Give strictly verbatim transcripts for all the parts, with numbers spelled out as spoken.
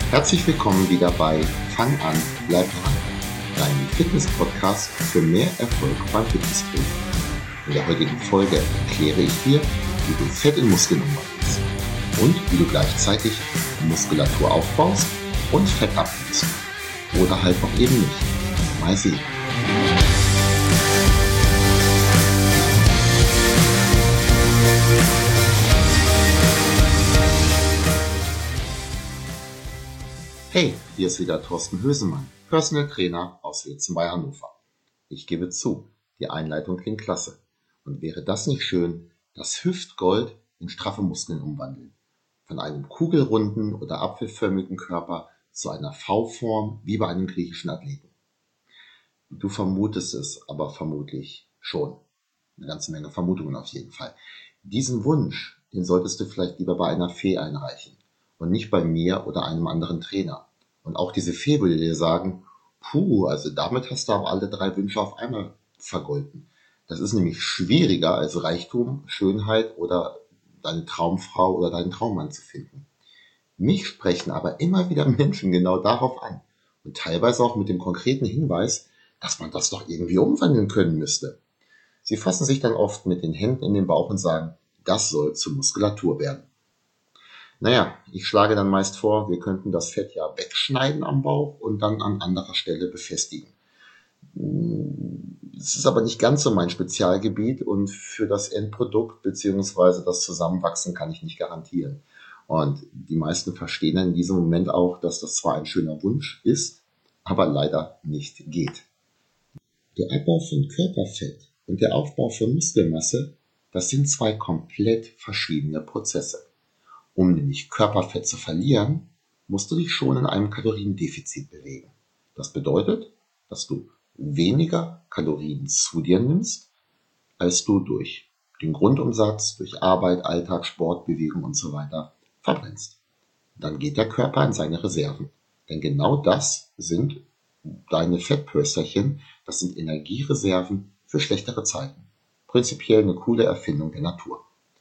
Herzlich willkommen wieder bei Fang an, bleib dran, deinem Fitness-Podcast für mehr Erfolg beim Fitnesstraining. In der heutigen Folge erkläre ich dir, wie du Fett in Muskeln umwandelst und wie du gleichzeitig Muskulatur aufbaust und Fett abnimmst. Oder halt auch eben nicht. Mal sehen. Hey, hier ist wieder Thorsten Hösemann, Personal Trainer aus Wetzen bei Hannover. Ich gebe zu, die Einleitung klingt klasse. Und wäre das nicht schön, das Hüftgold in straffe Muskeln umwandeln? Von einem kugelrunden oder apfelförmigen Körper zu einer V-Form wie bei einem griechischen Athleten. Du vermutest es aber vermutlich schon. Eine ganze Menge Vermutungen auf jeden Fall. Diesen Wunsch, den solltest du vielleicht lieber bei einer Fee einreichen und nicht bei mir oder einem anderen Trainer. Und auch diese Fee würde dir sagen, puh, also damit hast du aber alle drei Wünsche auf einmal vergolten. Das ist nämlich schwieriger als Reichtum, Schönheit oder deine Traumfrau oder deinen Traummann zu finden. Mich sprechen aber immer wieder Menschen genau darauf an und teilweise auch mit dem konkreten Hinweis, dass man das doch irgendwie umwandeln können müsste. Sie fassen sich dann oft mit den Händen in den Bauch und sagen, das soll zur Muskulatur werden. Naja, ich schlage dann meist vor, wir könnten das Fett ja wegschneiden am Bauch und dann an anderer Stelle befestigen. Es ist aber nicht ganz so mein Spezialgebiet und für das Endprodukt bzw. das Zusammenwachsen kann ich nicht garantieren. Und die meisten verstehen dann in diesem Moment auch, dass das zwar ein schöner Wunsch ist, aber leider nicht geht. Der Abbau von Körperfett und der Aufbau von Muskelmasse, das sind zwei komplett verschiedene Prozesse. Um nämlich Körperfett zu verlieren, musst du dich schon in einem Kaloriendefizit bewegen. Das bedeutet, dass du weniger Kalorien zu dir nimmst, als du durch den Grundumsatz, durch Arbeit, Alltag, Sport, Bewegung und so weiter verbrennst. Dann geht der Körper in seine Reserven. Denn genau das sind deine Fettpölsterchen, das sind Energiereserven für schlechtere Zeiten. Prinzipiell eine coole Erfindung der Natur.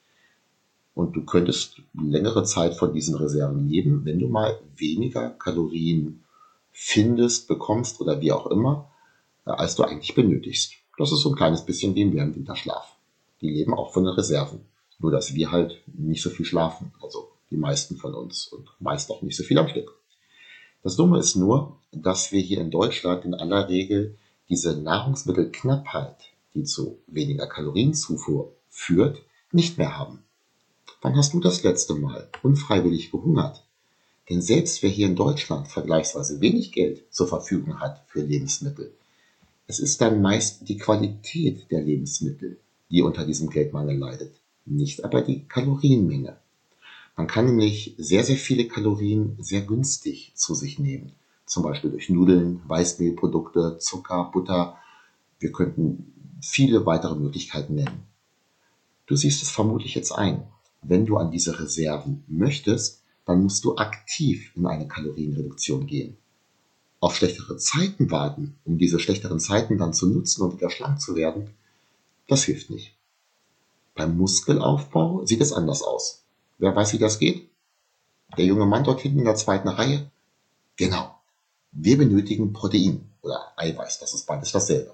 Und du könntest längere Zeit von diesen Reserven leben, wenn du mal weniger Kalorien findest, bekommst oder wie auch immer, als du eigentlich benötigst. Das ist so ein kleines bisschen wie im Winterschlaf. Die leben auch von den Reserven. Nur, dass wir halt nicht so viel schlafen. Also die meisten von uns und meist auch nicht so viel am Stück. Das Dumme ist nur, dass wir hier in Deutschland in aller Regel diese Nahrungsmittelknappheit, die zu weniger Kalorienzufuhr führt, nicht mehr haben. Wann hast du das letzte Mal unfreiwillig gehungert? Denn selbst wer hier in Deutschland vergleichsweise wenig Geld zur Verfügung hat für Lebensmittel, es ist dann meist die Qualität der Lebensmittel, die unter diesem Geldmangel leidet, nicht aber die Kalorienmenge. Man kann nämlich sehr, sehr viele Kalorien sehr günstig zu sich nehmen, zum Beispiel durch Nudeln, Weißmehlprodukte, Zucker, Butter. Wir könnten viele weitere Möglichkeiten nennen. Du siehst es vermutlich jetzt ein. Wenn du an diese Reserven möchtest, dann musst du aktiv in eine Kalorienreduktion gehen. Auf schlechtere Zeiten warten, um diese schlechteren Zeiten dann zu nutzen und wieder schlank zu werden, das hilft nicht. Beim Muskelaufbau sieht es anders aus. Wer weiß, wie das geht? Der junge Mann dort hinten in der zweiten Reihe? Genau. Wir benötigen Protein oder Eiweiß, das ist beides dasselbe.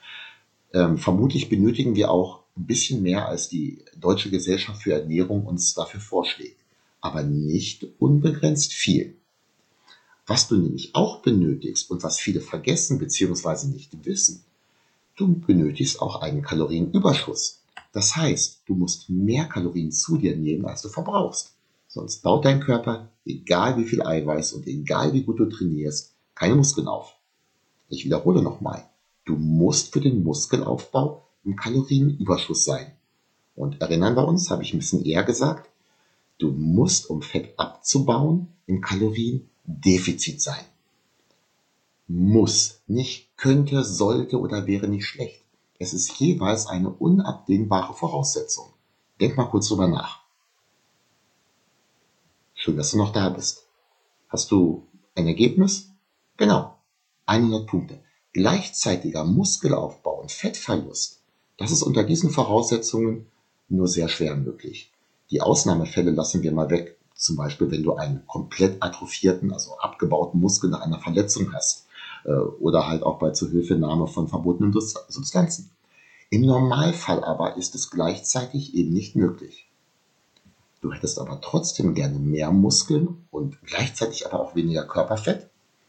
Ähm, vermutlich benötigen wir auch ein bisschen mehr, als die Deutsche Gesellschaft für Ernährung uns dafür vorschlägt, aber nicht unbegrenzt viel. Was du nämlich auch benötigst und was viele vergessen bzw. nicht wissen, du benötigst auch einen Kalorienüberschuss. Das heißt, du musst mehr Kalorien zu dir nehmen, als du verbrauchst. Sonst baut dein Körper, egal wie viel Eiweiß und egal wie gut du trainierst, keine Muskeln auf. Ich wiederhole nochmal, du musst für den Muskelaufbau im Kalorienüberschuss sein. Und erinnern wir uns, habe ich ein bisschen eher gesagt, du musst, um Fett abzubauen, im Kaloriendefizit sein. Muss, nicht könnte, sollte oder wäre nicht schlecht. Es ist jeweils eine unabdingbare Voraussetzung. Denk mal kurz drüber nach. Schön, dass du noch da bist. Hast du ein Ergebnis? Genau, hundert Punkte. Gleichzeitiger Muskelaufbau und Fettverlust, das ist unter diesen Voraussetzungen nur sehr schwer möglich. Die Ausnahmefälle lassen wir mal weg, Zum Beispiel, wenn du einen komplett atrophierten, also abgebauten Muskel nach einer Verletzung hast äh, oder halt auch bei Zuhilfenahme von verbotenen Substanzen. Im Normalfall aber ist es gleichzeitig eben nicht möglich. Du hättest aber trotzdem gerne mehr Muskeln und gleichzeitig aber auch weniger Körperfett.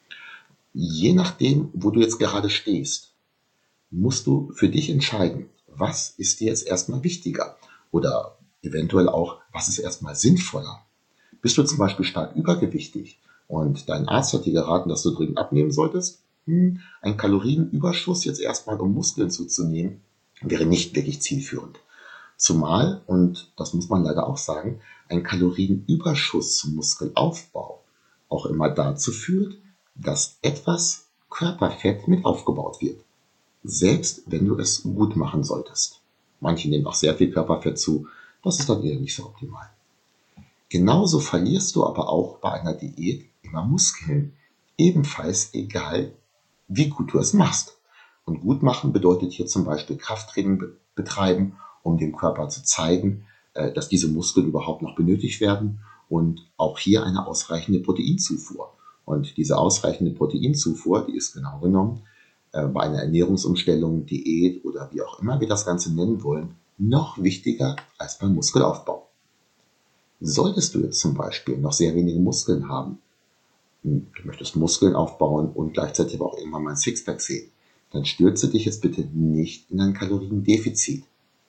Je nachdem, wo du jetzt gerade stehst, musst du für dich entscheiden, was ist dir jetzt erstmal wichtiger oder eventuell auch, was ist erstmal sinnvoller. Bist du zum Beispiel stark übergewichtig und dein Arzt hat dir geraten, dass du dringend abnehmen solltest? Hm, ein Kalorienüberschuss jetzt erstmal, um Muskeln zuzunehmen, wäre nicht wirklich zielführend. Zumal, und das muss man leider auch sagen, ein Kalorienüberschuss zum Muskelaufbau auch immer dazu führt, dass etwas Körperfett mit aufgebaut wird. Selbst wenn du es gut machen solltest. Manche nehmen auch sehr viel Körperfett zu, das ist dann eher nicht so optimal. Genauso verlierst du aber auch bei einer Diät immer Muskeln. Ebenfalls egal, wie gut du es machst. Und gut machen bedeutet hier zum Beispiel Krafttraining betreiben, um dem Körper zu zeigen, dass diese Muskeln überhaupt noch benötigt werden und auch hier eine ausreichende Proteinzufuhr. Und diese ausreichende Proteinzufuhr, die ist genau genommen bei einer Ernährungsumstellung, Diät oder wie auch immer wir das Ganze nennen wollen, noch wichtiger als beim Muskelaufbau. Solltest du jetzt zum Beispiel noch sehr wenige Muskeln haben, du möchtest Muskeln aufbauen und gleichzeitig aber auch irgendwann mal ein Sixpack sehen, dann stürze dich jetzt bitte nicht in ein Kaloriendefizit.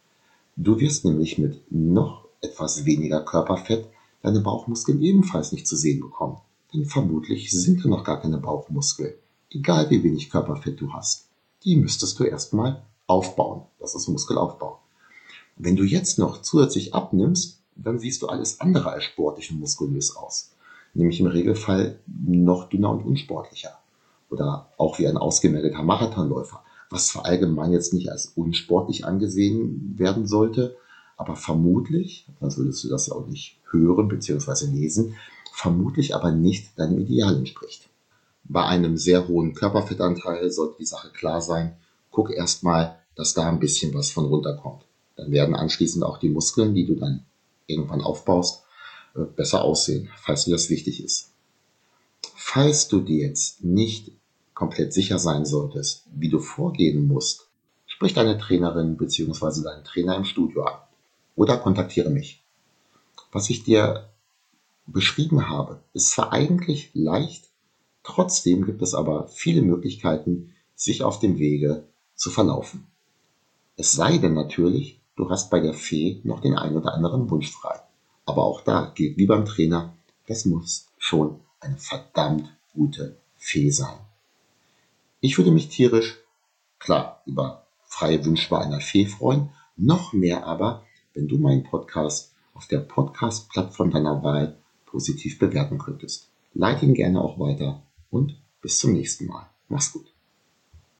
Du wirst nämlich mit noch etwas weniger Körperfett deine Bauchmuskeln ebenfalls nicht zu sehen bekommen. Denn vermutlich sind da noch gar keine Bauchmuskeln. Egal wie wenig Körperfett du hast. Die müsstest du erstmal aufbauen. Das ist Muskelaufbau. Wenn du jetzt noch zusätzlich abnimmst, dann siehst du alles andere als sportlich und muskulös aus. Nämlich im Regelfall noch dünner und unsportlicher. Oder auch wie ein ausgemergelter Marathonläufer. Was zwar allgemein jetzt nicht als unsportlich angesehen werden sollte, aber vermutlich, sonst würdest du das ja auch nicht hören bzw. lesen, vermutlich aber nicht deinem Ideal entspricht. Bei einem sehr hohen Körperfettanteil sollte die Sache klar sein. Guck erstmal, dass da ein bisschen was von runterkommt. Dann werden anschließend auch die Muskeln, die du dann irgendwann aufbaust, besser aussehen, falls dir das wichtig ist. Falls du dir jetzt nicht komplett sicher sein solltest, wie du vorgehen musst, sprich deine Trainerin bzw. deinen Trainer im Studio an oder kontaktiere mich. Was ich dir beschrieben habe, ist zwar eigentlich leicht, trotzdem gibt es aber viele Möglichkeiten, sich auf dem Wege zu verlaufen. Es sei denn natürlich, du hast bei der Fee noch den ein oder anderen Wunsch frei. Aber auch da gilt wie beim Trainer, das muss schon eine verdammt gute Fee sein. Ich würde mich tierisch, klar, über freie Wünsche bei einer Fee freuen, noch mehr aber, wenn du meinen Podcast auf der Podcast-Plattform deiner Wahl positiv bewerten könntest. Leite ihn gerne auch weiter und bis zum nächsten Mal. Mach's gut.